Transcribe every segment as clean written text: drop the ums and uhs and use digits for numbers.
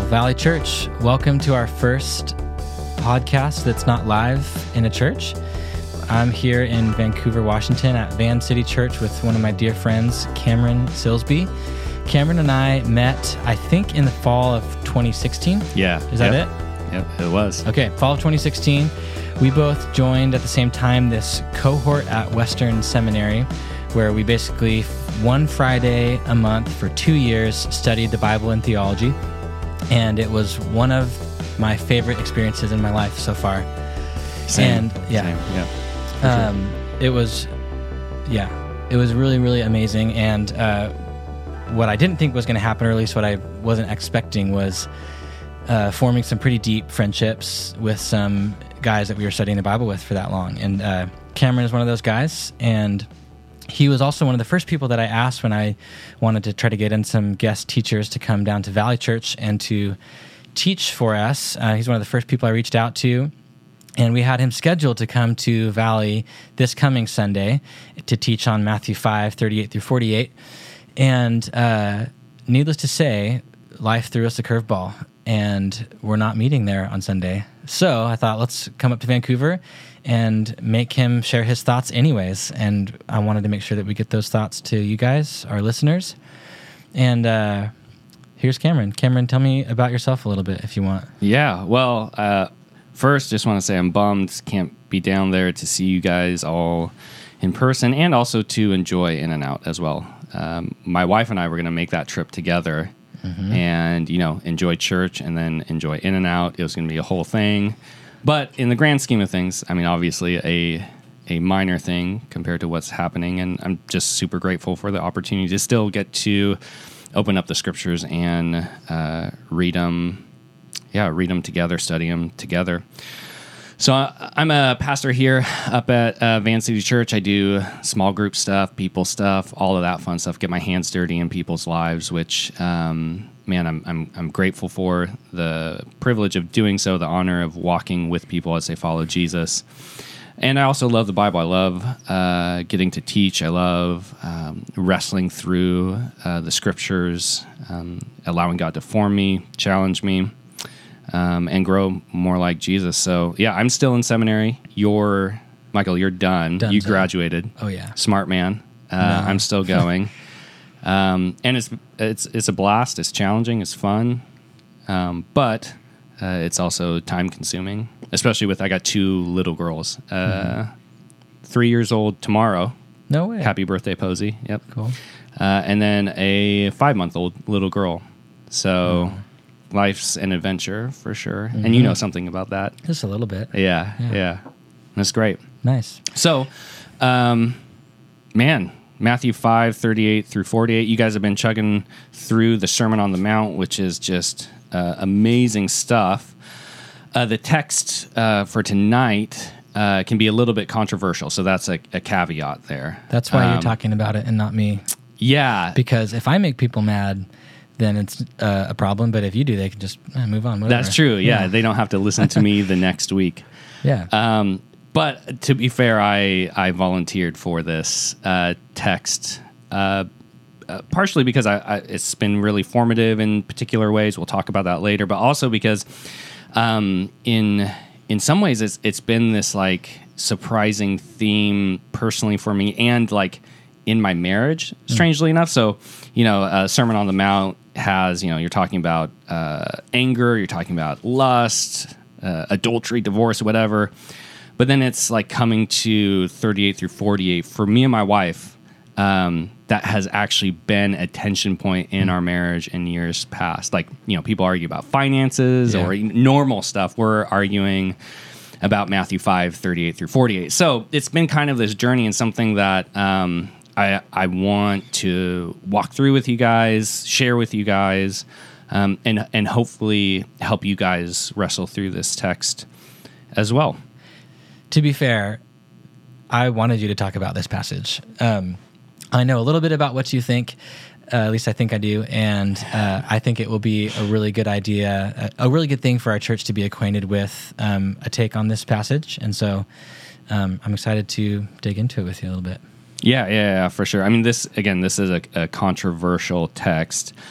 Valley Church, welcome to our first podcast that's not live in a church. I'm here in Vancouver, Washington at Van City Church with one of my dear friends, Cameron Silsby. Cameron and I met, I think, in the fall of 2016. Yeah. Is that it? Yep, it was. Okay, fall of 2016. We both joined at the same time this cohort at Western Seminary, where we basically, one Friday a month for 2 years, studied the Bible and theology. And it was one of my favorite experiences in my life so far. Same. And yeah. Same. Yeah. It was really, really amazing. And what I didn't think was going to happen, or at least what I wasn't expecting, was forming some pretty deep friendships with some guys that we were studying the Bible with for that long. And Cameron is one of those guys, and he was also one of the first people that I asked when I wanted to try to get in some guest teachers to come down to Valley Church and to teach for us. He's one of the first people I reached out to, and we had him scheduled to come to Valley this coming Sunday to teach on Matthew 5, 38 through 48. And needless to say, life threw us a curveball, and we're not meeting there on Sunday. So I thought, let's come up to Vancouver and make him share his thoughts anyways. And I wanted to make sure that we get those thoughts to you guys, our listeners. And here's Cameron. Cameron, tell me about yourself a little bit if you want. Yeah. Well, first, just want to say I'm bummed can't be down there to see you guys all in person, and also to enjoy In-N-Out as well. My wife and I were going to make that trip together. Mm-hmm. And, enjoy church and then enjoy In-N-Out. It was going to be a whole thing. But in the grand scheme of things, I mean, obviously a minor thing compared to what's happening. And I'm just super grateful for the opportunity to still get to open up the scriptures and read them together, study them together. So I'm a pastor here up at Van City Church. I do small group stuff, people stuff, all of that fun stuff. Get my hands dirty in people's lives, which, I'm grateful for the privilege of doing so, the honor of walking with people as they follow Jesus. And I also love the Bible. I love getting to teach. I love wrestling through the scriptures, allowing God to form me, challenge me. And grow more like Jesus. So, yeah, I'm still in seminary. Michael, you're done. You graduated. Oh, yeah. Smart man. No. I'm still going. And it's a blast. It's challenging. It's fun. But it's also time-consuming, especially I got 2 little girls. 3 years old tomorrow. No way. Happy birthday, Posey. Yep. Cool. And then a 5-month-old little girl. So... Life's an adventure for sure. Mm-hmm. And you know something about that. Just a little bit. Yeah. That's great. Nice. So, Matthew 5, 38 through 48, you guys have been chugging through the Sermon on the Mount, which is just amazing stuff. The text for tonight can be a little bit controversial, so that's a caveat there. That's why you're talking about it and not me. Yeah. Because if I make people mad, then it's a problem. But if you do, they can just move on. Whatever. That's true. Yeah. They don't have to listen to me the next week. Yeah. But to be fair, I volunteered for this text partially because it's been really formative in particular ways. We'll talk about that later. But also because in some ways it's been this like surprising theme personally for me and like in my marriage, strangely enough. So, Sermon on the Mount has, you're talking about anger, you're talking about lust, adultery, divorce, whatever. But then it's like coming to 38 through 48. For me and my wife, that has actually been a tension point in our marriage in years past. Like, people argue about finances or normal stuff. We're arguing about Matthew 5, 38 through 48. So it's been kind of this journey and something that... I want to walk through with you guys, share with you guys, and hopefully help you guys wrestle through this text as well. To be fair, I wanted you to talk about this passage. I know a little bit about what you think, at least I think I do, and I think it will be a really good idea, a really good thing for our church to be acquainted with a take on this passage. And so I'm excited to dig into it with you a little bit. Yeah, for sure. I mean, this is a controversial text.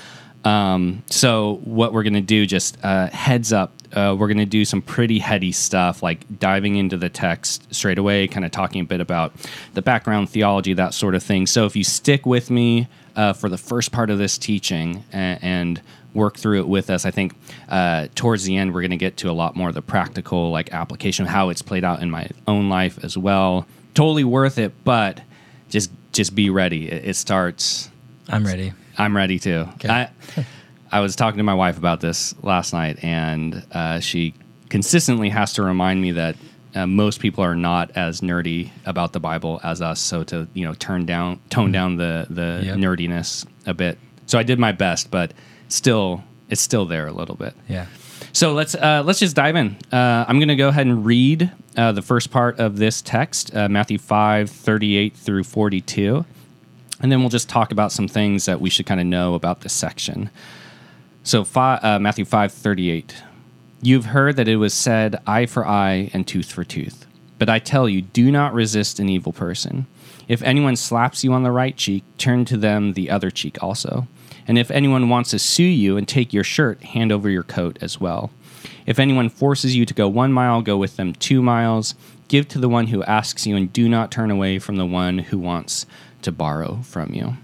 So what we're going to do, just heads up, we're going to do some pretty heady stuff, like diving into the text straight away, kind of talking a bit about the background theology, that sort of thing. So if you stick with me for the first part of this teaching and work through it with us, I think towards the end we're going to get to a lot more of the practical like application of how it's played out in my own life as well. Totally worth it, but just be ready. It starts. I'm ready. I'm ready too. Okay. I was talking to my wife about this last night, and she consistently has to remind me that most people are not as nerdy about the Bible as us. So to tone down the nerdiness a bit. So I did my best, but still, it's still there a little bit. Yeah. So let's just dive in. I'm going to go ahead and read the first part of this text, Matthew 5:38 through 42. And then we'll just talk about some things that we should kind of know about this section. So Matthew 5:38. You've heard that it was said, eye for eye and tooth for tooth. But I tell you, do not resist an evil person. If anyone slaps you on the right cheek, turn to them the other cheek also. And if anyone wants to sue you and take your shirt, hand over your coat as well. If anyone forces you to go 1 mile, go with them 2 miles. Give to the one who asks you, and do not turn away from the one who wants to borrow from you.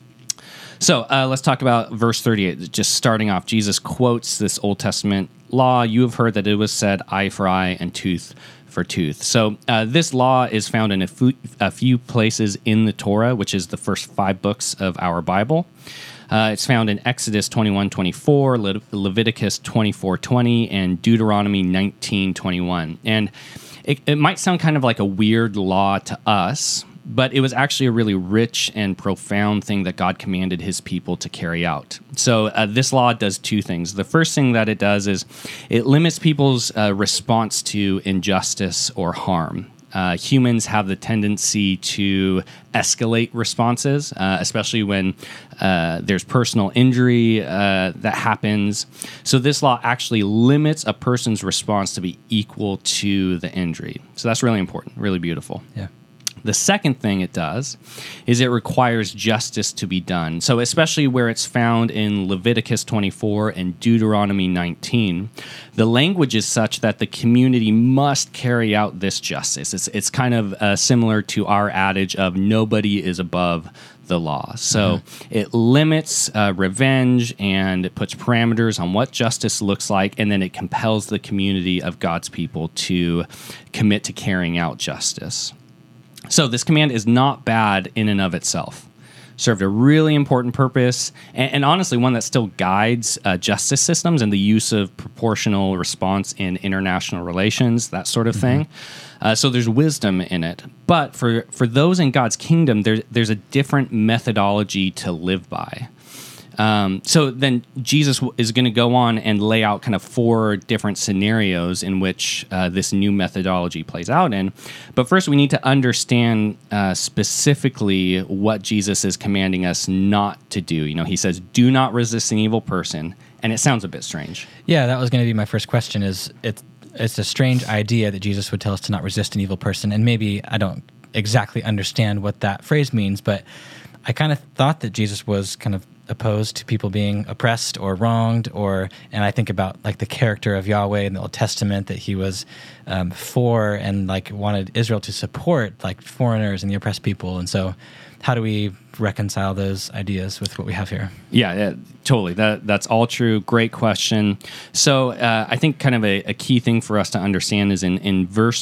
So let's talk about verse 38. Just starting off, Jesus quotes this Old Testament law. You have heard that it was said, eye for eye and tooth for tooth. So this law is found in a few places in the Torah, which is the first 5 books of our Bible. It's found in Exodus 21:24, Leviticus 24:20, and Deuteronomy 19:21. And it might sound kind of like a weird law to us, but it was actually a really rich and profound thing that God commanded his people to carry out. So this law does 2 things. The first thing that it does is it limits people's response to injustice or harm. Humans have the tendency to escalate responses, especially when there's personal injury that happens. So this law actually limits a person's response to be equal to the injury. So that's really important, really beautiful. Yeah. The second thing it does is it requires justice to be done. So especially where it's found in Leviticus 24 and Deuteronomy 19, the language is such that the community must carry out this justice. It's kind of similar to our adage of nobody is above the law. So it limits revenge, and it puts parameters on what justice looks like, and then it compels the community of God's people to commit to carrying out justice. So this command is not bad in and of itself. Served a really important purpose, and honestly one that still guides justice systems and the use of proportional response in international relations, that sort of thing. So there's wisdom in it. But for those in God's kingdom, there's a different methodology to live by. So then Jesus is going to go on and lay out kind of 4 different scenarios in which this new methodology plays out in. But first, we need to understand specifically what Jesus is commanding us not to do. He says, do not resist an evil person. And it sounds a bit strange. Yeah, that was going to be my first question. It's a strange idea that Jesus would tell us to not resist an evil person. And maybe I don't exactly understand what that phrase means, but I kind of thought that Jesus was kind of opposed to people being oppressed or wronged, and I think about like the character of Yahweh in the Old Testament, that he was for and like wanted Israel to support like foreigners and the oppressed people. And so how do we reconcile those ideas with what we have here? Yeah, totally. That's all true. Great question. So I think kind of a key thing for us to understand is in verse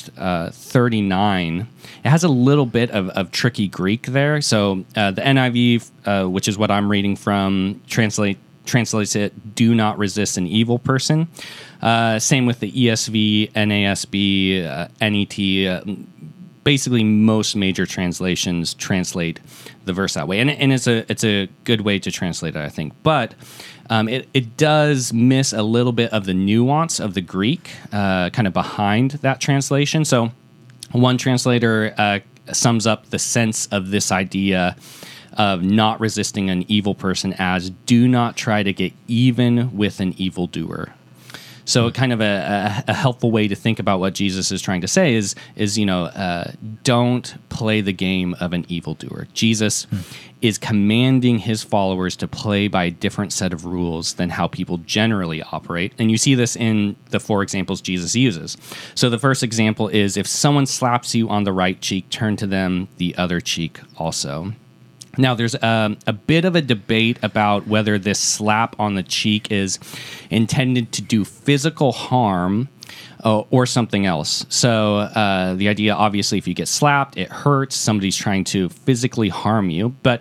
39, it has a little bit of tricky Greek there. So the NIV, which is what I'm reading from, translates it, do not resist an evil person. Same with the ESV, NASB, NET. Basically, most major translations translate the verse that way, and it's a good way to translate it, I think. But it does miss a little bit of the nuance of the Greek, kind of behind that translation. So, one translator sums up the sense of this idea of not resisting an evil person as do not try to get even with an evildoer. So kind of a helpful way to think about what Jesus is trying to say is don't play the game of an evildoer. Jesus is commanding his followers to play by a different set of rules than how people generally operate. And you see this in the 4 examples Jesus uses. So the first example is, if someone slaps you on the right cheek, turn to them the other cheek also. Now, there's a bit of a debate about whether this slap on the cheek is intended to do physical harm or something else. So the idea, obviously, if you get slapped, it hurts. Somebody's trying to physically harm you. But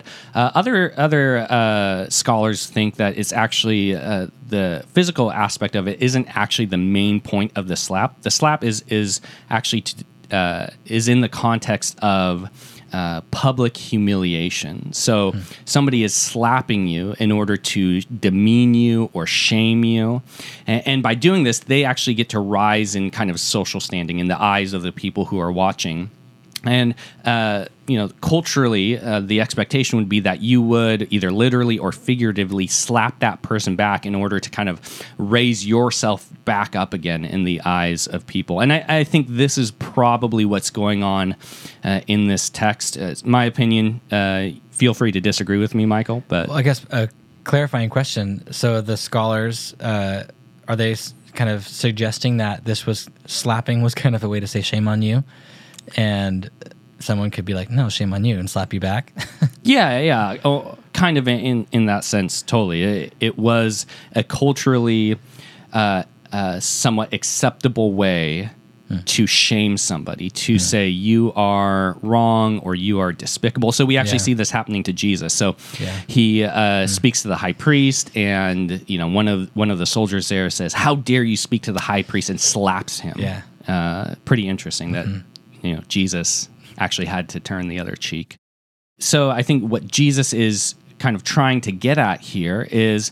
other scholars think that it's actually the physical aspect of it isn't actually the main point of the slap. The slap is actually is in the context of public humiliation. So somebody is slapping you in order to demean you or shame you. And by doing this, they actually get to rise in kind of social standing in the eyes of the people who are watching. And, culturally, the expectation would be that you would either literally or figuratively slap that person back in order to kind of raise yourself back up again in the eyes of people. And I think this is probably what's going on in this text. It's my opinion. Feel free to disagree with me, Michael. But I guess a clarifying question. So the scholars, are they kind of suggesting that slapping was kind of a way to say shame on you? And someone could be like, no, shame on you, and slap you back. Yeah. Oh, kind of in that sense, totally. It was a culturally somewhat acceptable way to shame somebody, to say you are wrong or you are despicable. So we actually see this happening to Jesus. So he speaks to the high priest, and one of the soldiers there says, "How dare you speak to the high priest?" and slaps him. Yeah. Pretty interesting that Jesus actually had to turn the other cheek. So I think what Jesus is kind of trying to get at here is,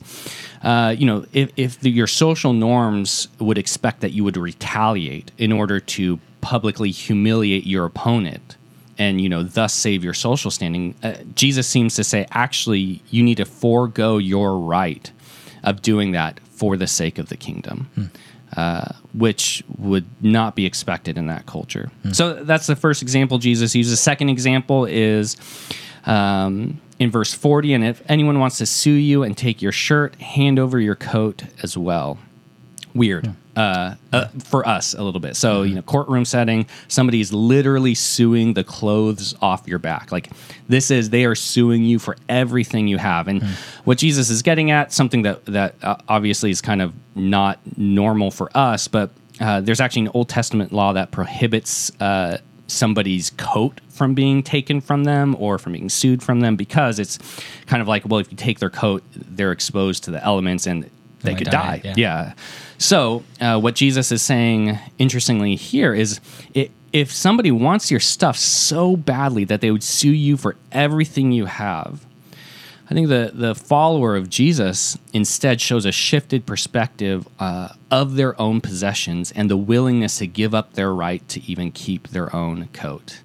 if your social norms would expect that you would retaliate in order to publicly humiliate your opponent and, thus save your social standing, Jesus seems to say, actually, you need to forego your right of doing that for the sake of the kingdom. Which would not be expected in that culture. So that's the first example Jesus uses. The second example is in verse 40, and if anyone wants to sue you and take your shirt, hand over your coat as well. Weird. For us a little bit. So, courtroom setting, somebody's literally suing the clothes off your back. Like they are suing you for everything you have. And what Jesus is getting at, something that obviously is kind of not normal for us, but there's actually an Old Testament law that prohibits somebody's coat from being taken from them or from being sued from them, because it's kind of like, well, if you take their coat, they're exposed to the elements and they could die. Yeah. So what Jesus is saying, interestingly here, is if somebody wants your stuff so badly that they would sue you for everything you have, I think the follower of Jesus instead shows a shifted perspective of their own possessions and the willingness to give up their right to even keep their own coat.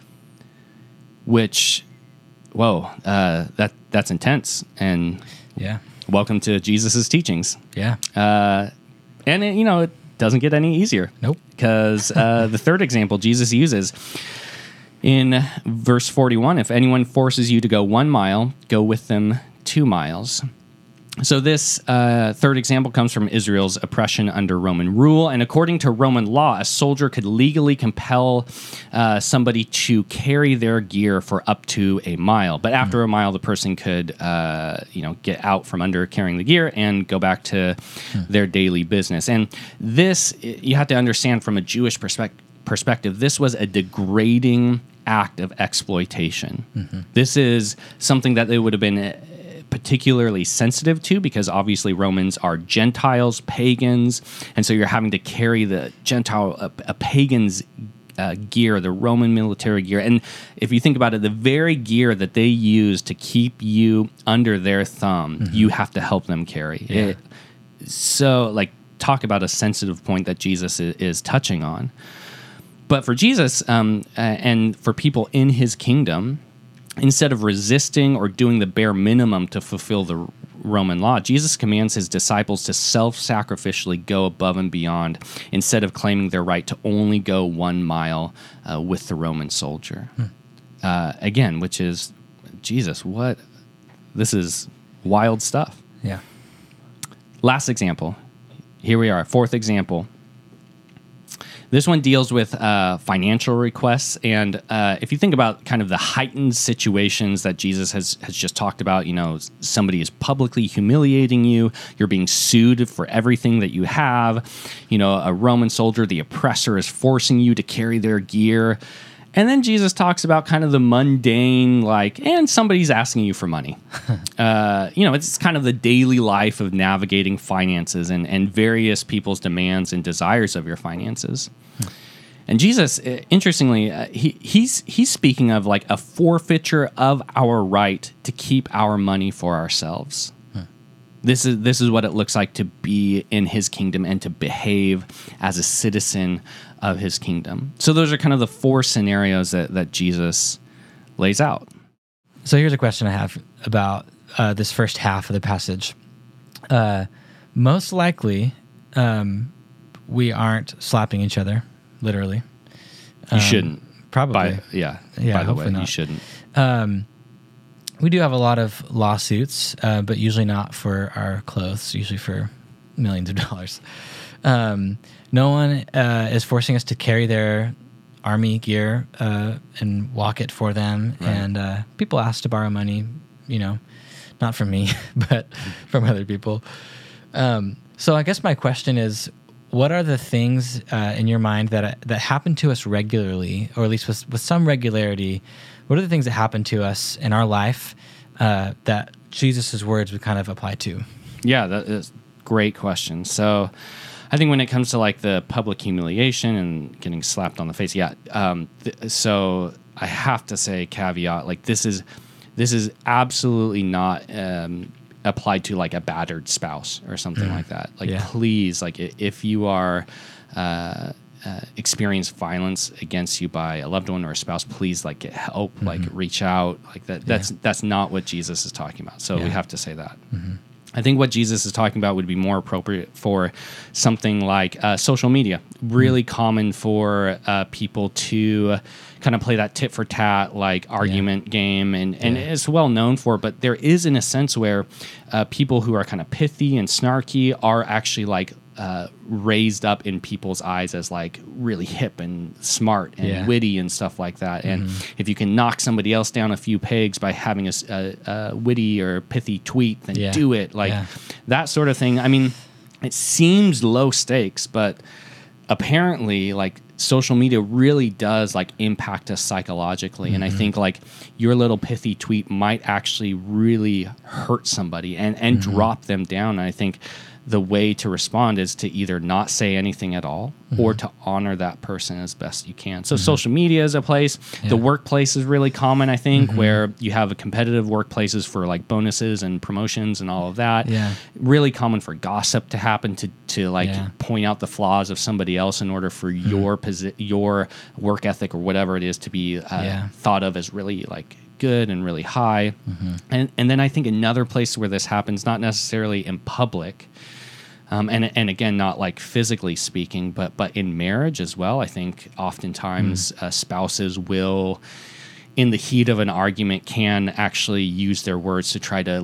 Which, that's intense. And welcome to Jesus' teachings. Yeah. And it doesn't get any easier. Nope. Because the third example Jesus uses in verse 41, if anyone forces you to go 1 mile, go with them 2 miles. So this third example comes from Israel's oppression under Roman rule. And according to Roman law, a soldier could legally compel somebody to carry their gear for up to 1 mile. But after 1 mile, the person could get out from under carrying the gear and go back to their daily business. And this, you have to understand from a Jewish perspective, this was a degrading act of exploitation. This is something that they would have been particularly sensitive to, because obviously Romans are Gentiles, pagans, and so you're having to carry the Gentile, a pagan's gear, the Roman military gear. And if you think about it, the very gear that they use to keep you under their thumb, you have to help them carry. So, talk about a sensitive point that Jesus is touching on. But for Jesus and for people in his kingdom, instead of resisting or doing the bare minimum to fulfill the Roman law, Jesus commands his disciples to self-sacrificially go above and beyond instead of claiming their right to only go 1 mile with the Roman soldier. Again, which is, Jesus, what? This is wild stuff. Yeah. Last example. Here we are, fourth example. This one deals with financial requests, and if you think about kind of the heightened situations that Jesus has just talked about, somebody is publicly humiliating you, you're being sued for everything that you have, a Roman soldier, the oppressor, is forcing you to carry their gear. And then Jesus talks about kind of the mundane, and somebody's asking you for money. It's kind of the daily life of navigating finances and various people's demands and desires of your finances. And Jesus, interestingly, he's speaking of a forfeiture of our right to keep our money for ourselves. This is what it looks like to be in his kingdom and to behave as a citizen of his kingdom. So those are kind of the 4 scenarios that Jesus lays out. So here's a question I have about this first half of the passage. Most likely, we aren't slapping each other, literally. You shouldn't. Probably. By the hopefully way, not. You shouldn't. We do have a lot of lawsuits, but usually not for our clothes, usually for millions of dollars. No one is forcing us to carry their army gear and walk it for them. Right. And people ask to borrow money, not from me, but from other people. So I guess my question is, what are the things in your mind that happen to us regularly, or at least with some regularity? What are the things that happen to us in our life that Jesus' words would kind of apply to? Yeah, that is a great question. So I think when it comes to the public humiliation and getting slapped on the face, so I have to say caveat, this is absolutely not applied to a battered spouse or something like that. Please, if you are experience violence against you by a loved one or a spouse, please get help, reach out, that's not what Jesus is talking about. So we have to say that. I think what Jesus is talking about would be more appropriate for something like social media. Really common for people to kind of play that tit for tat argument game, and it's well known for. But there is, in a sense, where people who are kind of pithy and snarky are actually raised up in people's eyes as really hip and smart and witty and stuff like that. And if you can knock somebody else down a few pegs by having a witty or pithy tweet, then do it. That sort of thing. I mean, it seems low stakes, but apparently social media really does impact us psychologically. And I think your little pithy tweet might actually really hurt somebody and drop them down. And I think the way to respond is to either not say anything at all or to honor that person as best you can. So social media is a place. The workplace is really common, I think, where you have a competitive workplaces for bonuses and promotions and all of that. Really common for gossip to happen, to point out the flaws of somebody else in order for your work ethic or whatever it is to be thought of as really good and really high. And then I think another place where this happens, not necessarily in public, and again, not physically speaking, but in marriage as well. I think oftentimes spouses will, in the heat of an argument, can actually use their words to try to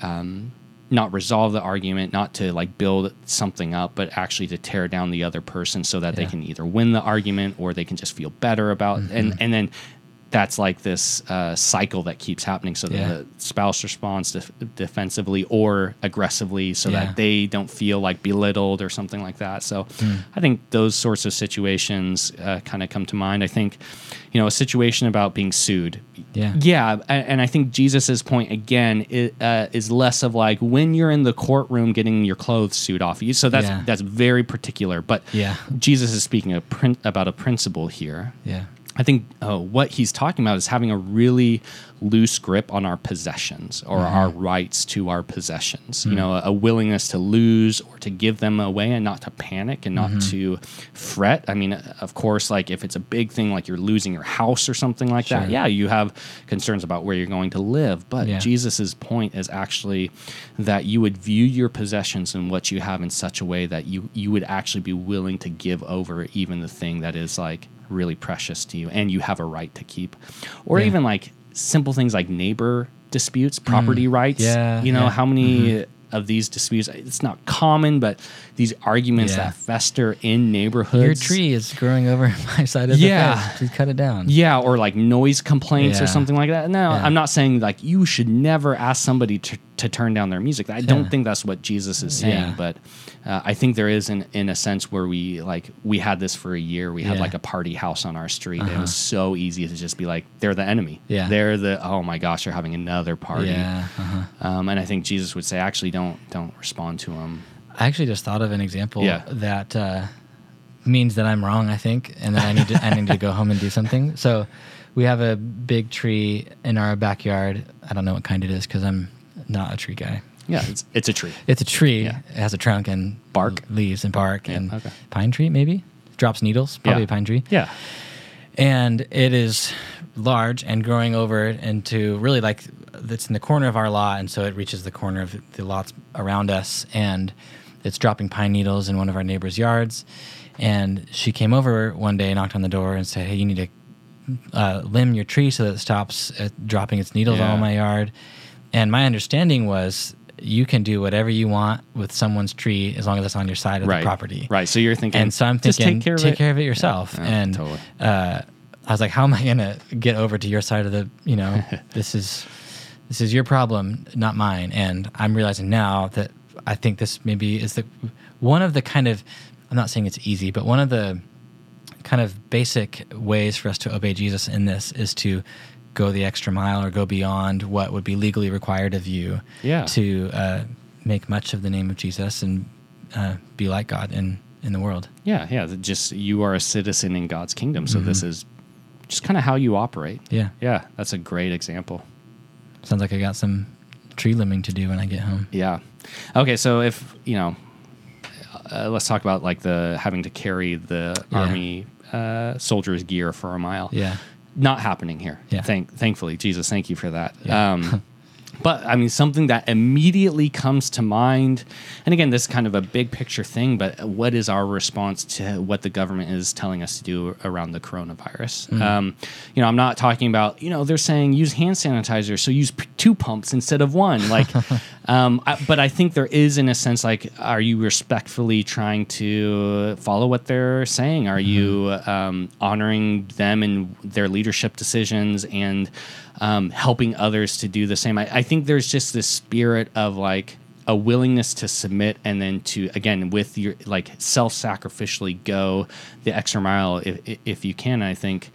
not resolve the argument, not to build something up, but actually to tear down the other person so that they can either win the argument or they can just feel better about and then that's this cycle that keeps happening, so that the spouse responds defensively or aggressively so that they don't feel belittled or something like that. So I think those sorts of situations kind of come to mind. I think, a situation about being sued. And I think Jesus's point, again, is less of when you're in the courtroom getting your clothes sued off you. So that's very particular. But Jesus is speaking about a principle here. I think what he's talking about is having a really loose grip on our possessions or our rights to our possessions. You know, a willingness to lose or to give them away and not to panic and not to fret. I mean, of course, like if it's a big thing, like you're losing your house or something like that, yeah, you have concerns about where you're going to live. But Jesus's point is actually that you would view your possessions and what you have in such a way that you would actually be willing to give over even the thing that is like really precious to you and you have a right to keep. Or even like simple things like neighbor disputes, property rights. You know, how many of these disputes, it's not common, but these arguments that fester in neighborhoods. Your tree is growing over my side of the fence. Just cut it down. Yeah, or like noise complaints or something like that. No, I'm not saying like you should never ask somebody to turn down their music. I don't think that's what Jesus is saying, but I think there is in a sense where we had this for a year. We had like a party house on our street. It was so easy to just be like, they're the enemy. They're oh my gosh, they're having another party. And I think Jesus would say, actually, don't respond to them. I actually just thought of an example that means that I'm wrong, I think, and that I need to go home and do something. So we have a big tree in our backyard. I don't know what kind it is because I'm not a tree guy. Yeah, it's a tree. It's a tree. Yeah. It has a trunk and bark, leaves and bark and pine tree maybe. Drops needles, probably a pine tree. Yeah. And it is large and growing over into really like it's in the corner of our lot, and so it reaches the corner of the lots around us, and it's dropping pine needles in one of our neighbors' yards. And she came over one day, knocked on the door, and said, "Hey, you need to limb your tree so that it stops dropping its needles all in my yard." And my understanding was, you can do whatever you want with someone's tree as long as it's on your side of the property. Right. So you're thinking, and so I'm thinking, take care of it yourself. Yeah, and totally. I was like, how am I going to get over to your side of the, you know, this is your problem, not mine. And I'm realizing now that I think this maybe is one of the kind of, I'm not saying it's easy, but one of the kind of basic ways for us to obey Jesus in this is to go the extra mile or go beyond what would be legally required of you to make much of the name of Jesus and be like God in the world. Yeah. Just you are a citizen in God's kingdom, so this is just kind of how you operate. Yeah, that's a great example. Sounds like I got some tree limbing to do when I get home. Yeah. Okay, so if, you know, let's talk about like the having to carry the army soldiers' gear for a mile. Yeah. Not happening here. Yeah. Thankfully, Jesus, thank you for that. Yeah. But I mean, something that immediately comes to mind, and again, this is kind of a big picture thing, but what is our response to what the government is telling us to do around the coronavirus? You know, I'm not talking about, you know, they're saying use hand sanitizer, so use 2 pumps instead of 1. Like, but I think there is, in a sense, like, are you respectfully trying to follow what they're saying? Are you honoring them and their leadership decisions and helping others to do the same? I think there's just this spirit of like a willingness to submit and then to, again, with your like self-sacrificially go the extra mile if you can. I think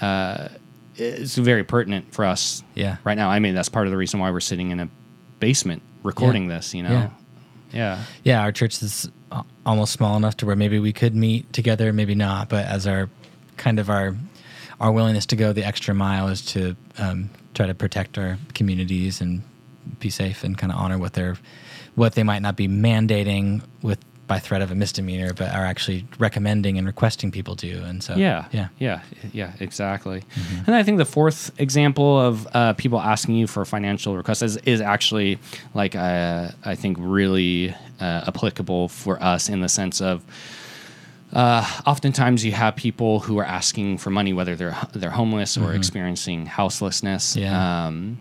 it's very pertinent for us right now. I mean, that's part of the reason why we're sitting in a basement recording this, you know? Yeah, our church is almost small enough to where maybe we could meet together, maybe not, but as our willingness to go the extra mile is to try to protect our communities and be safe and kind of honor what they might not be mandating by threat of a misdemeanor, but are actually recommending and requesting people do. And so, yeah, exactly. And I think the fourth example of people asking you for financial requests is actually like I think really applicable for us in the sense of. Oftentimes you have people who are asking for money, whether they're homeless or experiencing houselessness. And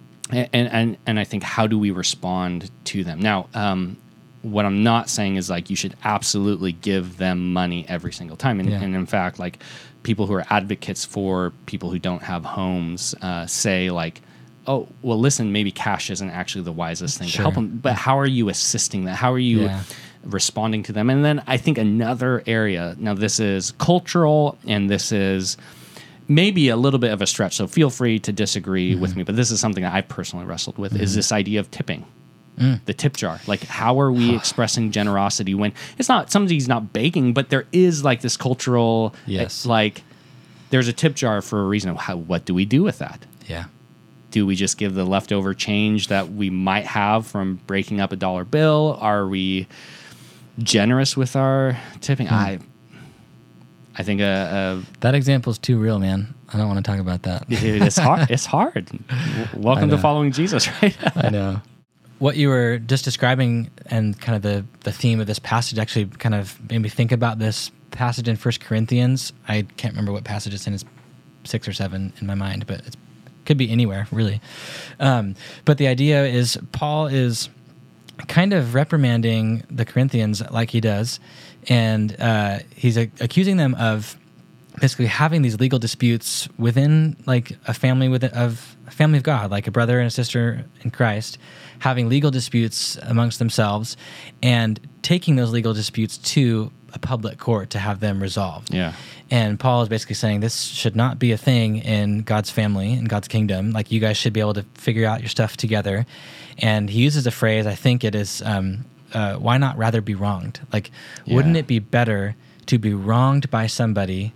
I think, how do we respond to them? Now, what I'm not saying is like you should absolutely give them money every single time. And in fact, like people who are advocates for people who don't have homes say like, oh, well, listen, maybe cash isn't actually the wisest thing to help them. But how are you assisting that? How are you responding to them? And then I think another area, now this is cultural and this is maybe a little bit of a stretch, so feel free to disagree with me, but this is something that I've personally wrestled with, is this idea of tipping. The tip jar. Like, how are we expressing generosity when it's not, somebody's not begging, but there is like this cultural, like, there's a tip jar for a reason. What do we do with that? Yeah. Do we just give the leftover change that we might have from breaking up a dollar bill? Are we generous with our tipping? I think that example is too real, man. I don't want to talk about that. Dude, it's hard. It's hard. Welcome to following Jesus, right? I know. What you were just describing and kind of the theme of this passage actually kind of made me think about this passage in 1 Corinthians. I can't remember what passage it's in. It's 6 or 7 in my mind, but it could be anywhere, really. But the idea is Paul is kind of reprimanding the Corinthians like he does, and he's accusing them of basically having these legal disputes within like a family of God, like a brother and a sister in Christ, having legal disputes amongst themselves and taking those legal disputes to a public court to have them resolved. Yeah. And Paul is basically saying this should not be a thing in God's family, in God's kingdom. Like, you guys should be able to figure out your stuff together. And he uses a phrase, I think it is, why not rather be wronged? Like, wouldn't it be better to be wronged by somebody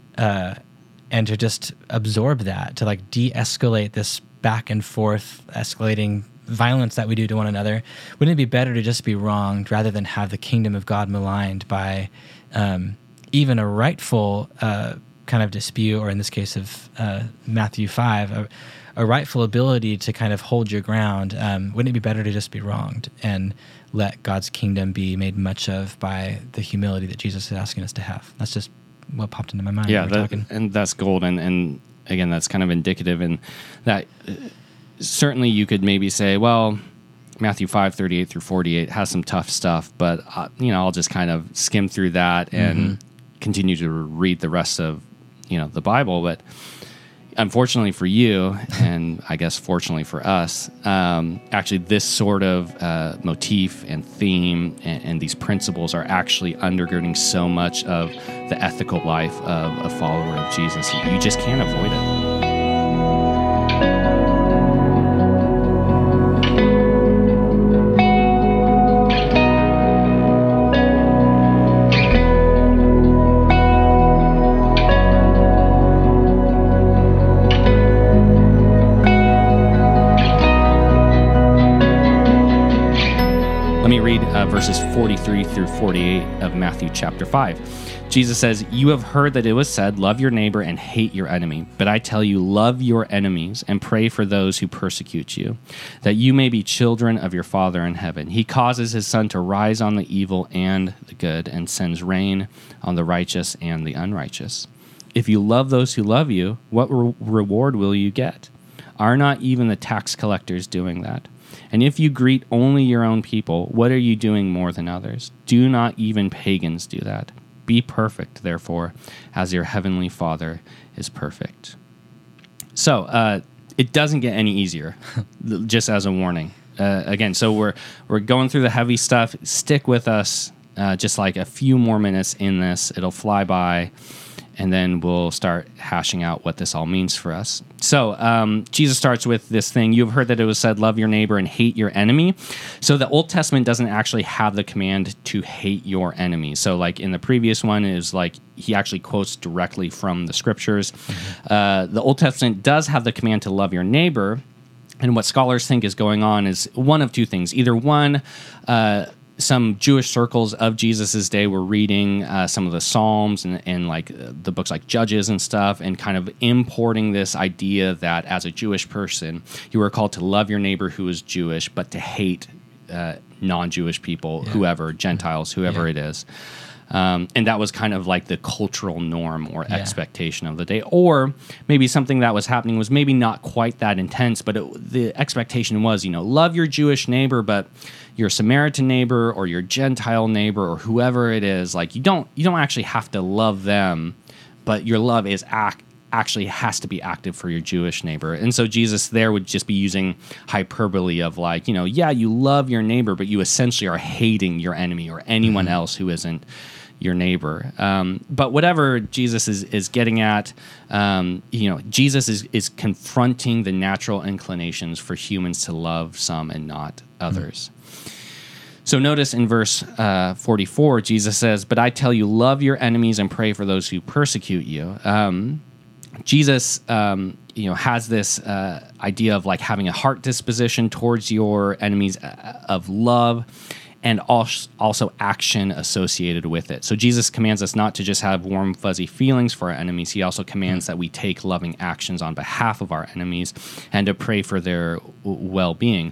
and to just absorb that, to like de-escalate this back and forth, escalating violence that we do to one another? Wouldn't it be better to just be wronged rather than have the kingdom of God maligned by even a rightful kind of dispute, or in this case of Matthew 5, a rightful ability to kind of hold your ground? Wouldn't it be better to just be wronged and let God's kingdom be made much of by the humility that Jesus is asking us to have? That's just what popped into my mind. Yeah, and that's gold. And again, that's kind of indicative in that certainly you could maybe say, well, Matthew 5:38 through 48 has some tough stuff, but I'll just kind of skim through that and continue to read the rest of the Bible. But unfortunately for you, and I guess fortunately for us, actually this sort of motif and theme and these principles are actually undergirding so much of the ethical life of a follower of Jesus. You just can't avoid it. Verses 43 through 48 of Matthew chapter 5. Jesus says, "You have heard that it was said, 'Love your neighbor and hate your enemy.' But I tell you, love your enemies and pray for those who persecute you, that you may be children of your Father in heaven. He causes his sun to rise on the evil and the good, and sends rain on the righteous and the unrighteous. If you love those who love you, what reward will you get? Are not even the tax collectors doing that? And if you greet only your own people, what are you doing more than others? Do not even pagans do that? Be perfect, therefore, as your heavenly Father is perfect." So it doesn't get any easier, just as a warning. Again, so we're going through the heavy stuff. Stick with us just like a few more minutes in this. It'll fly by. And then we'll start hashing out what this all means for us. So Jesus starts with this thing. "You have heard that it was said, 'Love your neighbor and hate your enemy.'" So the Old Testament doesn't actually have the command to hate your enemy. So like in the previous one, it was like he actually quotes directly from the scriptures. The Old Testament does have the command to love your neighbor. And what scholars think is going on is one of two things. Either one, some Jewish circles of Jesus's day were reading some of the Psalms and like the books like Judges and stuff, and kind of importing this idea that as a Jewish person, you were called to love your neighbor who is Jewish, but to hate non-Jewish people, whoever, Gentiles, whoever it is. And that was kind of like the cultural norm or expectation of the day. Or maybe something that was happening was maybe not quite that intense, but the expectation was, love your Jewish neighbor, but your Samaritan neighbor or your Gentile neighbor or whoever it is, like you don't actually have to love them, but your love is actually has to be active for your Jewish neighbor. And so Jesus there would just be using hyperbole of like, you love your neighbor, but you essentially are hating your enemy or anyone else who isn't your neighbor. But whatever Jesus is getting at, Jesus is confronting the natural inclinations for humans to love some and not others. So notice in verse 44, Jesus says, "But I tell you, love your enemies and pray for those who persecute you." Jesus, has this idea of like having a heart disposition towards your enemies of love, and also action associated with it. So Jesus commands us not to just have warm, fuzzy feelings for our enemies. He also commands that we take loving actions on behalf of our enemies and to pray for their well-being.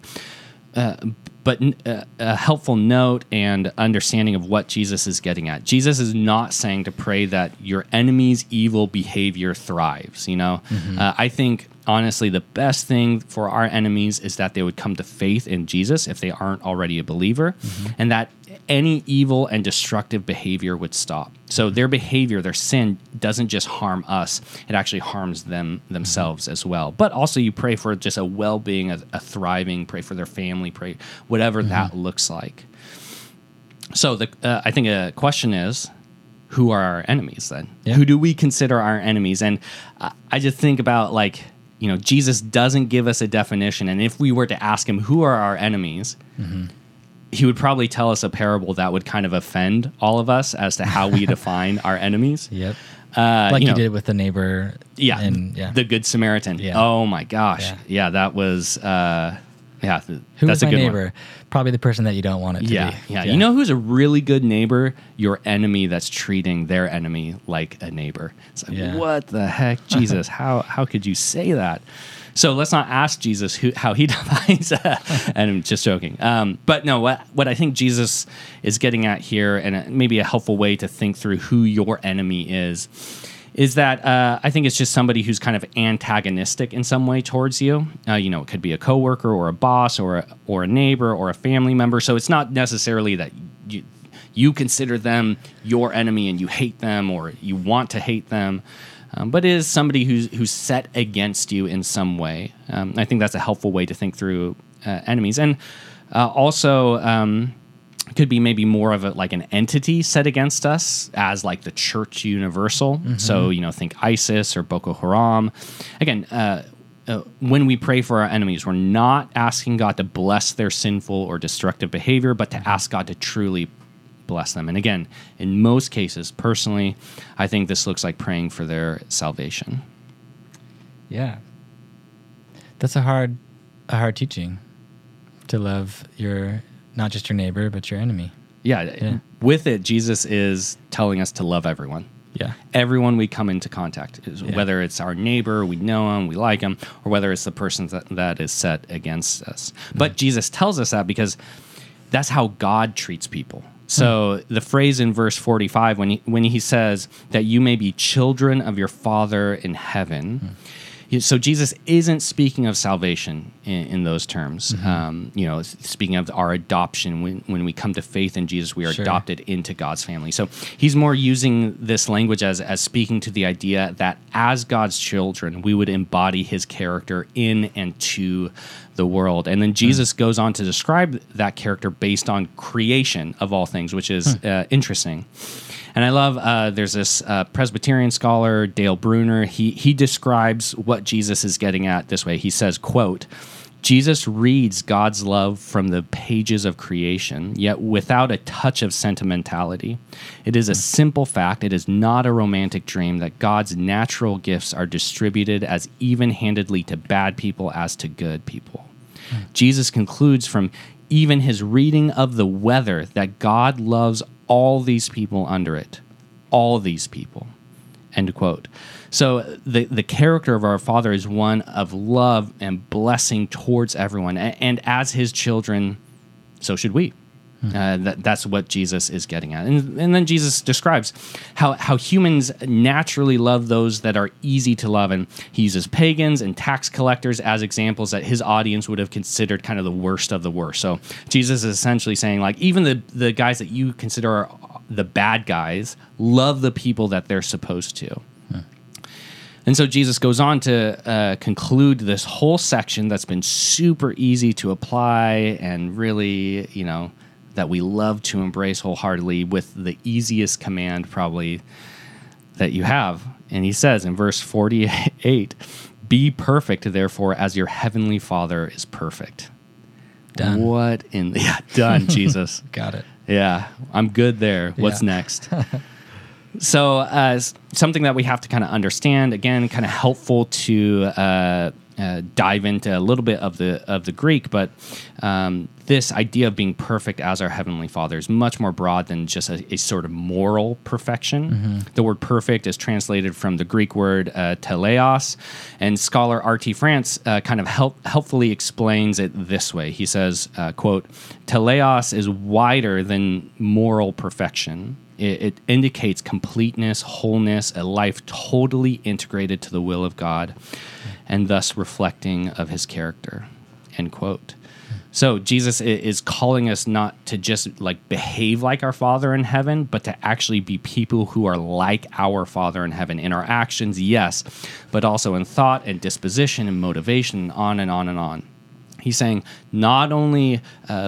But a helpful note and understanding of what Jesus is getting at. Jesus is not saying to pray that your enemy's evil behavior thrives. I think, honestly, the best thing for our enemies is that they would come to faith in Jesus if they aren't already a believer, and that any evil and destructive behavior would stop. So their behavior, their sin, doesn't just harm us, it actually harms themselves as well. But also you pray for just a well-being, a thriving, pray for their family, pray whatever that looks like. So I think a question is, who are our enemies then? Yeah. Who do we consider our enemies? And I just think about Jesus doesn't give us a definition. And if we were to ask him, who are our enemies? He would probably tell us a parable that would kind of offend all of us as to how we define our enemies. Yep. Like you did with the neighbor. Yeah. The Good Samaritan. Yeah. Oh my gosh. Yeah, that was, Who that's is a my good neighbor? one. Probably the person that you don't want it to be. Yeah. You know who's a really good neighbor? Your enemy that's treating their enemy like a neighbor. It's like, what the heck? Jesus, how could you say that? So let's not ask Jesus how he defines and I'm just joking. But no, what I think Jesus is getting at here, and maybe a helpful way to think through who your enemy is that I think it's just somebody who's kind of antagonistic in some way towards you. It could be a coworker or a boss or a neighbor or a family member. So it's not necessarily that you consider them your enemy and you hate them or you want to hate them. But it is somebody who's set against you in some way. I think that's a helpful way to think through enemies. And also could be maybe more of an entity set against us as like the church universal. So, think ISIS or Boko Haram. Again, when we pray for our enemies, we're not asking God to bless their sinful or destructive behavior, but to ask God to truly bless them. And again, in most cases, personally, I think this looks like praying for their salvation. Yeah. That's a hard teaching, to love not just your neighbor, but your enemy. Yeah. With it, Jesus is telling us to love everyone. Yeah. Everyone we come into contact, whether it's our neighbor, we know him, we like him, or whether it's the person that is set against us. But Jesus tells us that because that's how God treats people. So the phrase in verse 45, when he says that you may be children of your Father in heaven, so Jesus isn't speaking of salvation in those terms. Speaking of our adoption, when we come to faith in Jesus, we are adopted into God's family. So he's more using this language as speaking to the idea that as God's children, we would embody his character in and to the world. And then Jesus goes on to describe that character based on creation of all things, which is interesting. And I love, there's this Presbyterian scholar, Dale Bruner. He describes what Jesus is getting at this way. He says, quote, Jesus reads God's love from the pages of creation, yet without a touch of sentimentality. It is a simple fact, it is not a romantic dream, that God's natural gifts are distributed as even-handedly to bad people as to good people. Jesus concludes from even his reading of the weather that God loves all these people under it. All these people. End quote. So the character of our Father is one of love and blessing towards everyone. And as his children, so should we. That's what Jesus is getting at. And then Jesus describes how humans naturally love those that are easy to love. And he uses pagans and tax collectors as examples that his audience would have considered kind of the worst of the worst. So Jesus is essentially saying, like, even the guys that you consider are the bad guys love the people that they're supposed to. And so Jesus goes on to conclude this whole section that's been super easy to apply and really, that we love to embrace wholeheartedly with the easiest command probably that you have. And he says in verse 48, be perfect, therefore, as your heavenly Father is perfect. Done. Done, Jesus. Got it. Yeah, I'm good there. What's next? So something that we have to kind of understand, again, kind of helpful to dive into a little bit of the Greek, but this idea of being perfect as our Heavenly Father is much more broad than just a sort of moral perfection. The word perfect is translated from the Greek word teleos, and scholar R.T. France kind of helpfully explains it this way. He says, quote, teleos is wider than moral perfection. It indicates completeness, wholeness, a life totally integrated to the will of God, and thus reflecting of his character, end quote. So Jesus is calling us not to just like behave like our Father in heaven, but to actually be people who are like our Father in heaven in our actions, yes, but also in thought and disposition and motivation, and on and on and on. He's saying not only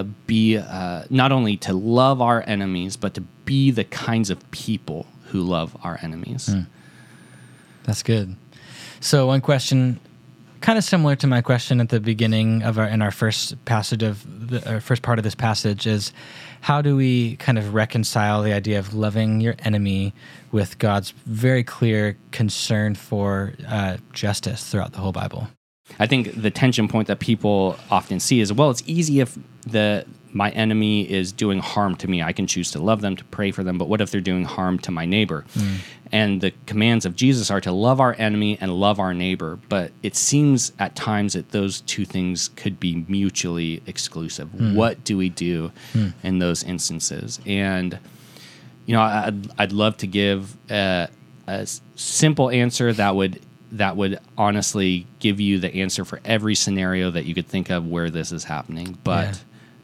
to love our enemies, but to be the kinds of people who love our enemies. That's good. So one question, kind of similar to my question at the beginning of our first passage our first part of this passage, is how do we kind of reconcile the idea of loving your enemy with God's very clear concern for justice throughout the whole Bible? I think the tension point that people often see is, well, it's easy if my enemy is doing harm to me. I can choose to love them, to pray for them, but what if they're doing harm to my neighbor? And the commands of Jesus are to love our enemy and love our neighbor, but it seems at times that those two things could be mutually exclusive. What do we do in those instances? And, you know, I'd love to give a simple answer that would honestly give you the answer for every scenario that you could think of where this is happening. But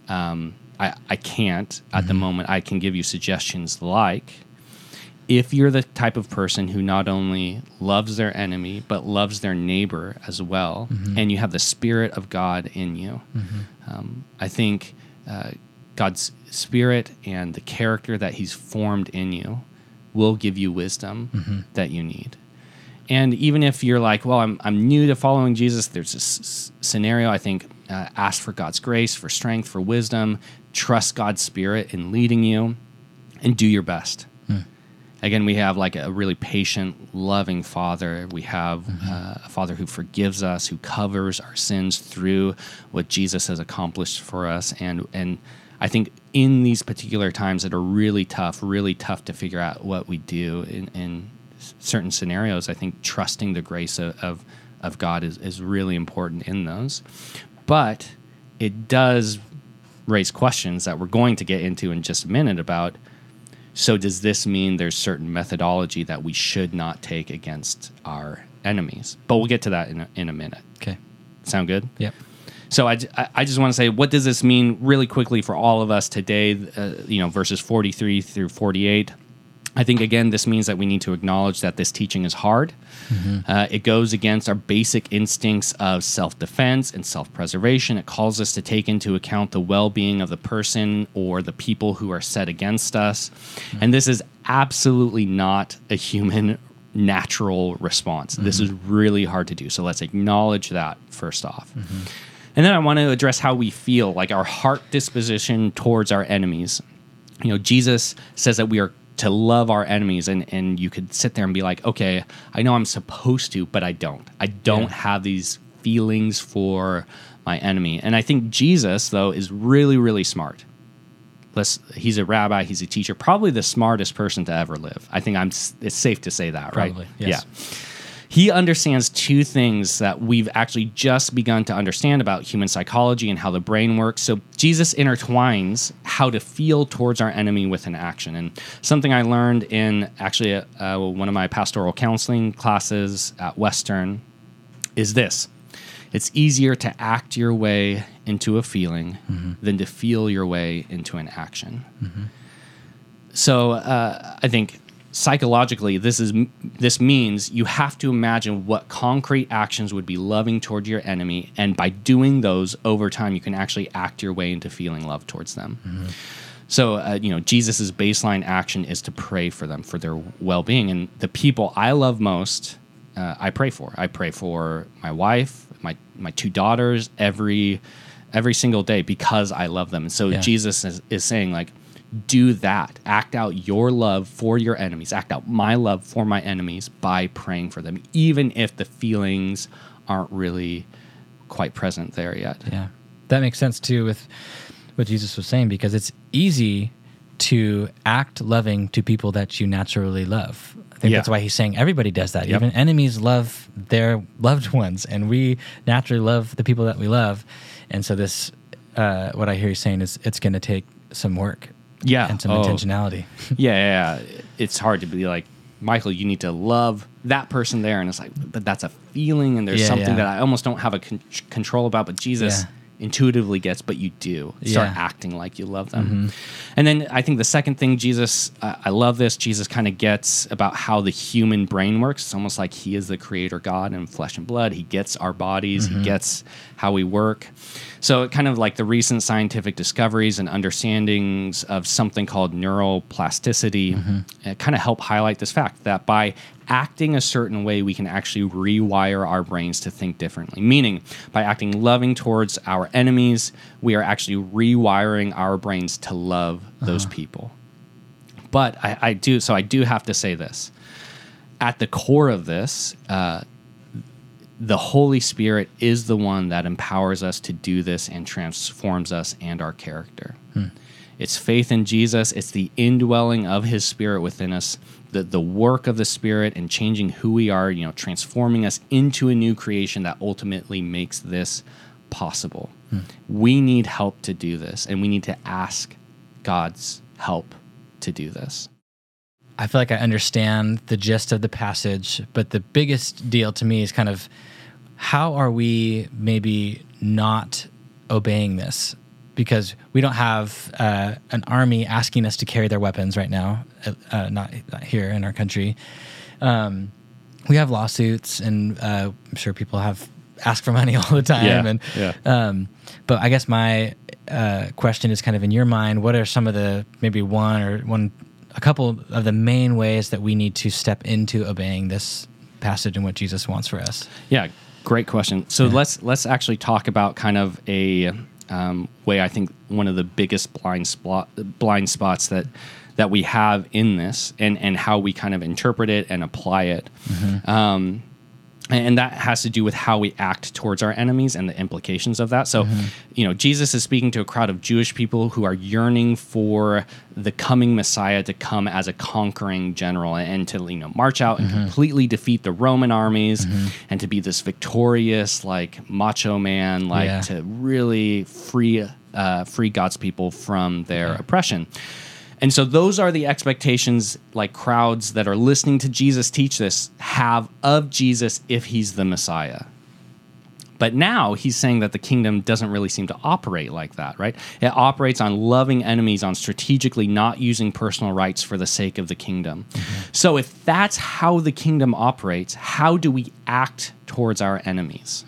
I can't at the moment. I can give you suggestions like, if you're the type of person who not only loves their enemy, but loves their neighbor as well, and you have the Spirit of God in you, I think God's Spirit and the character that he's formed in you will give you wisdom that you need. And even if you're like, well, I'm new to following Jesus, there's this scenario, I think, ask for God's grace, for strength, for wisdom, trust God's Spirit in leading you, and do your best. Again, we have like a really patient, loving Father. We have a Father who forgives us, who covers our sins through what Jesus has accomplished for us. And I think in these particular times that are really tough to figure out what we do in certain scenarios, I think trusting the grace of God is really important in those. But it does raise questions that we're going to get into in just a minute about, so does this mean there's certain methodology that we should not take against our enemies? But we'll get to that in a minute. Okay. Sound good? Yep. So I just want to say, what does this mean really quickly for all of us today, verses 43 through 48? I think, again, this means that we need to acknowledge that this teaching is hard. It goes against our basic instincts of self-defense and self-preservation. It calls us to take into account the well-being of the person or the people who are set against us. And this is absolutely not a human natural response. This is really hard to do. So let's acknowledge that first off. And then I want to address how we feel, like our heart disposition towards our enemies. You know, Jesus says that we are to love our enemies, and you could sit there and be like, okay, I know I'm supposed to, but I don't. I don't have these feelings for my enemy. And I think Jesus, though, is really, really smart. He's a rabbi, he's a teacher, probably the smartest person to ever live. I think it's safe to say that, Probably, right? yes. Yeah. He understands two things that we've actually just begun to understand about human psychology and how the brain works. So Jesus intertwines how to feel towards our enemy with an action. And something I learned in actually one of my pastoral counseling classes at Western is this. It's easier to act your way into a feeling than to feel your way into an action. So I think psychologically, this means you have to imagine what concrete actions would be loving toward your enemy, and by doing those over time, you can actually act your way into feeling love towards them. So, Jesus' baseline action is to pray for them, for their well-being, and the people I love most, I pray for. I pray for my wife, my two daughters every single day because I love them. And so Jesus is saying, like, do that. Act out your love for your enemies. Act out my love for my enemies by praying for them, even if the feelings aren't really quite present there yet. Yeah. That makes sense too with what Jesus was saying, because it's easy to act loving to people that you naturally love. I think that's why he's saying everybody does that. Yep. Even enemies love their loved ones, and we naturally love the people that we love. And so this, what I hear you saying is it's going to take some work. Yeah. And some intentionality. Yeah. It's hard to be like, Michael, you need to love that person there. And it's like, but that's a feeling, and there's something that I almost don't have a control about, but Jesus intuitively gets, but you do. Start acting like you love them. Mm-hmm. And then I think the second thing Jesus, I love this, Jesus kind of gets about how the human brain works. It's almost like he is the creator God in flesh and blood. He gets our bodies. Mm-hmm. He gets how we work. So kind of like the recent scientific discoveries and understandings of something called neuroplasticity kind of help highlight this fact that by acting a certain way, we can actually rewire our brains to think differently. Meaning, by acting loving towards our enemies, we are actually rewiring our brains to love those people. But I do have to say this. At the core of this, the Holy Spirit is the one that empowers us to do this and transforms us and our character. It's faith in Jesus. It's the indwelling of his Spirit within us, the work of the Spirit and changing who we are, transforming us into a new creation that ultimately makes this possible. We need help to do this, and we need to ask God's help to do this. I feel like I understand the gist of the passage, but the biggest deal to me is kind of how are we maybe not obeying this? Because we don't have an army asking us to carry their weapons right now, not here in our country. We have lawsuits, and I'm sure people have asked for money all the time. But I guess my question is kind of in your mind, what are some of the maybe a couple of the main ways that we need to step into obeying this passage and what Jesus wants for us? Yeah, great question. So let's actually talk about kind of a way I think one of the biggest blind spots that we have in this, and how we kind of interpret it and apply it. And that has to do with how we act towards our enemies and the implications of that. So, Jesus is speaking to a crowd of Jewish people who are yearning for the coming Messiah to come as a conquering general and to, march out and completely defeat the Roman armies and to be this victorious, like macho man, to really free God's people from their oppression. And so those are the expectations, like crowds that are listening to Jesus teach this have of Jesus if he's the Messiah. But now he's saying that the kingdom doesn't really seem to operate like that, right? It operates on loving enemies, on strategically not using personal rights for the sake of the kingdom. So if that's how the kingdom operates, how do we act towards our enemies?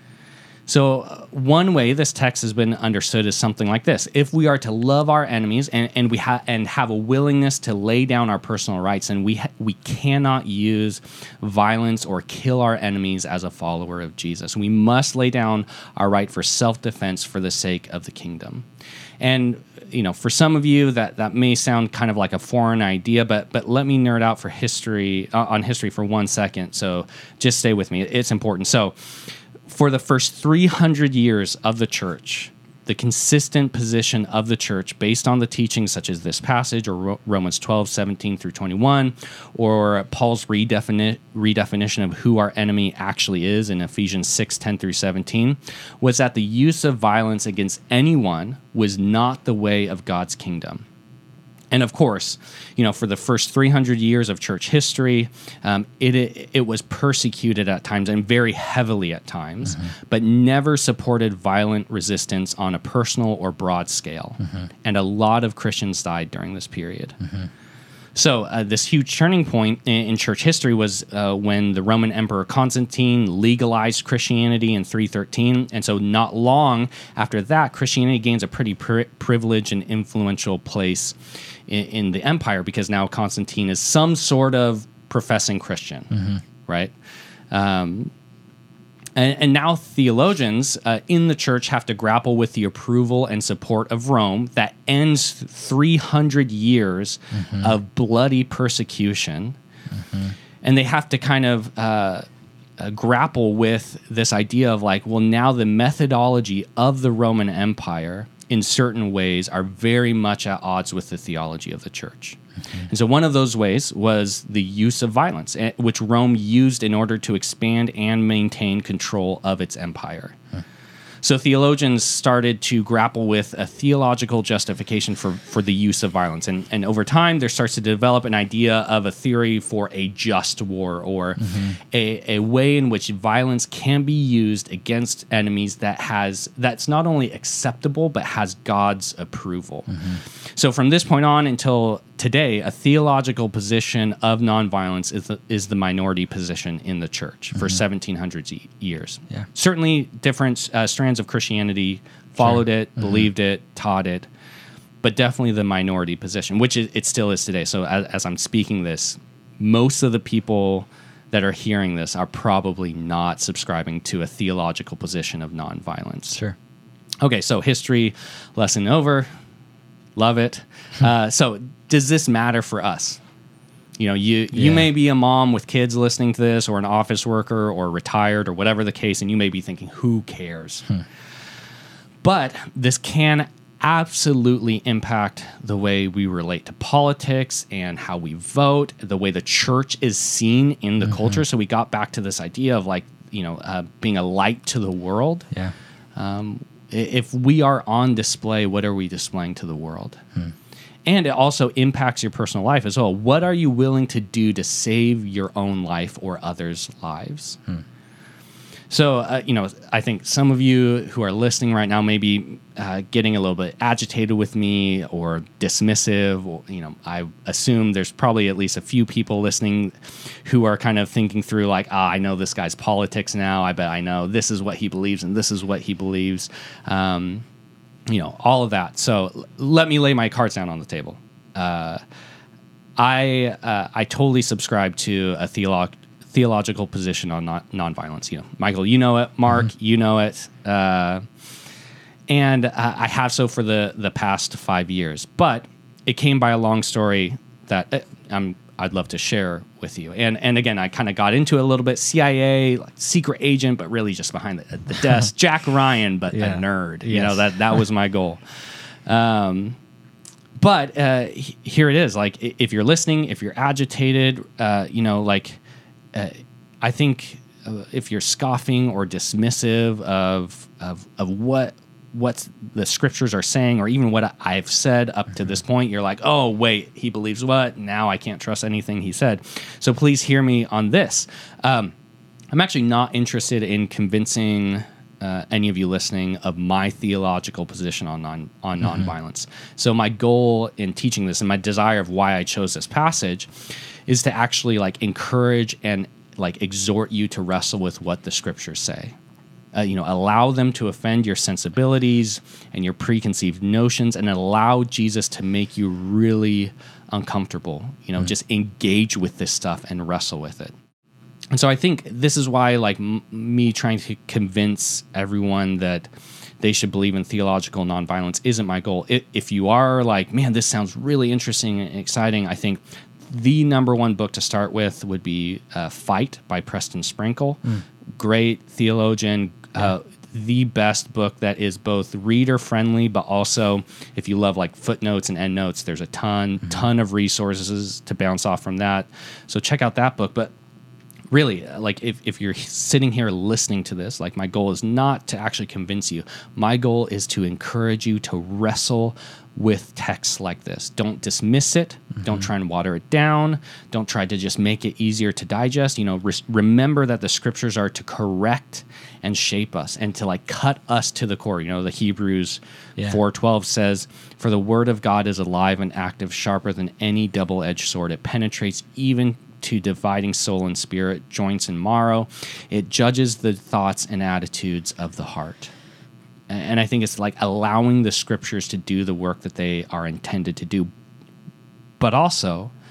So one way this text has been understood is something like this. If we are to love our enemies and we have a willingness to lay down our personal rights, and we cannot use violence or kill our enemies as a follower of Jesus. We must lay down our right for self-defense for the sake of the kingdom. And for some of you that may sound kind of like a foreign idea, but let me nerd out on history for 1 second. So just stay with me. It's important. So for the first 300 years of the church, the consistent position of the church based on the teachings such as this passage or Romans 12, 17 through 21, or Paul's redefinition of who our enemy actually is in Ephesians 6, 10 through 17, was that the use of violence against anyone was not the way of God's kingdom. And of course, for the first 300 years of church history, it was persecuted at times and very heavily at times, but never supported violent resistance on a personal or broad scale. And a lot of Christians died during this period. So this huge turning point in church history was when the Roman Emperor Constantine legalized Christianity in 313. And so not long after that, Christianity gains a pretty privileged and influential place in the empire, because now Constantine is some sort of professing Christian, right? And now theologians in the church have to grapple with the approval and support of Rome that ends 300 years of bloody persecution. And they have to kind of grapple with this idea of like, well, now the methodology of the Roman Empire in certain ways are very much at odds with the theology of the church. And so one of those ways was the use of violence, which Rome used in order to expand and maintain control of its empire. So theologians started to grapple with a theological justification for the use of violence. And over time, there starts to develop an idea of a theory for a just war, or a way in which violence can be used against enemies that's not only acceptable, but has God's approval. So from this point on until today, a theological position of nonviolence is the minority position in the church for 1700 years. Yeah. Certainly different strands of Christianity followed it, believed it, taught it, but definitely the minority position, which it still is today. So as I'm speaking this, most of the people that are hearing this are probably not subscribing to a theological position of nonviolence. Sure. Okay, so history lesson over. Love it. So does this matter for us? You know, you may be a mom with kids listening to this, or an office worker, or retired, or whatever the case, and you may be thinking, who cares? But this can absolutely impact the way we relate to politics and how we vote, the way the church is seen in the culture. So we got back to this idea of like, being a light to the world. Yeah. If we are on display, what are we displaying to the world? And it also impacts your personal life as well. What are you willing to do to save your own life or others' lives? So, I think some of you who are listening right now may be getting a little bit agitated with me or dismissive. Or, I assume there's probably at least a few people listening who are kind of thinking through like, I know this guy's politics now. I bet I know this is what he believes and this is what he believes. All of that. So let me lay my cards down on the table. I totally subscribe to a theological position on nonviolence. Michael, you know it. Mark, you know it. And I have so for the past 5 years. But it came by a long story that I'd love to share with you. And again, I kind of got into it a little bit. CIA, like secret agent, but really just behind the desk. Jack Ryan, but a nerd. Yes. That was my goal. But here it is. Like, if you're listening, if you're agitated, I think if you're scoffing or dismissive of what the scriptures are saying, or even what I've said up to this point, you're like, oh, wait, he believes what? Now I can't trust anything he said. So please hear me on this. I'm actually not interested in convincing any of you listening of my theological position on nonviolence. So my goal in teaching this, and my desire of why I chose this passage, is to actually like encourage and like exhort you to wrestle with what the scriptures say. Allow them to offend your sensibilities and your preconceived notions, and allow Jesus to make you really uncomfortable. Just engage with this stuff and wrestle with it. And so I think this is why, like, me trying to convince everyone that they should believe in theological nonviolence isn't my goal. If you are like, man, this sounds really interesting and exciting, I think the number one book to start with would be Fight by Preston Sprinkle. Great theologian. The best book that is both reader friendly, but also if you love like footnotes and endnotes, there's a ton of resources to bounce off from that. So check out that book. But really, like if you're sitting here listening to this, like my goal is not to actually convince you. My goal is to encourage you to wrestle with texts like this. Don't dismiss it. Don't try and water it down. Don't try to just make it easier to digest. Remember that the scriptures are to correct and shape us and to like cut us to the core. The Hebrews 4:12 says, "For the word of God is alive and active, sharper than any double-edged sword. It penetrates even to dividing soul and spirit, joints and marrow. It judges the thoughts and attitudes of the heart." And I think it's like allowing the scriptures to do the work that they are intended to do, but also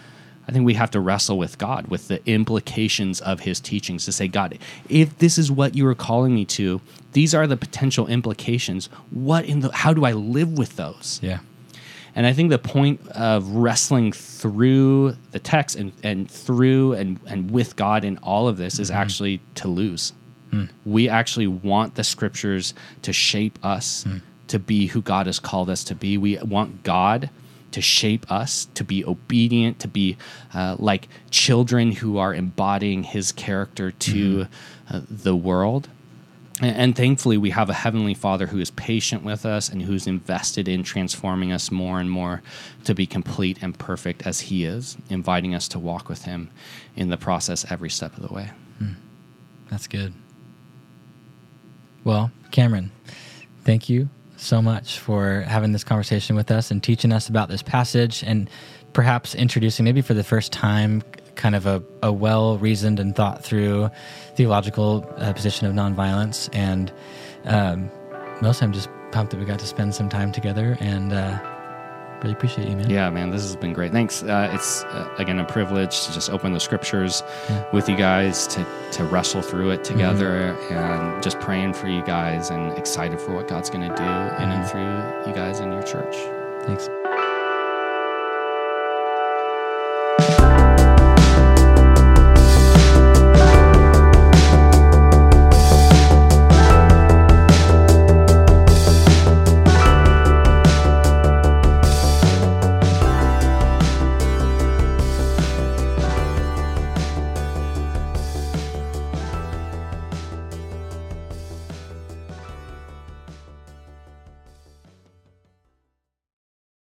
I think we have to wrestle with God, with the implications of his teachings, to say, God, if this is what you are calling me to, these are the potential implications. How do I live with those? Yeah. And I think the point of wrestling through the text and through and with God in all of this is actually to lose. We actually want the scriptures to shape us to be who God has called us to be. We want God to shape us, to be obedient, to be like children who are embodying his character to the world. And thankfully, we have a Heavenly Father who is patient with us and who's invested in transforming us more and more to be complete and perfect as he is, inviting us to walk with him in the process every step of the way. That's good. Well, Cameron, thank you so much for having this conversation with us and teaching us about this passage, and perhaps introducing, maybe for the first time, kind of a well-reasoned and thought-through theological position of nonviolence. And mostly I'm just pumped that we got to spend some time together, and really appreciate you, man. Yeah, man, this has been great. Thanks. It's, again, a privilege to just open the scriptures with you guys, to wrestle through it together, and just praying for you guys and excited for what God's going to do in and through you guys in your church. Thanks.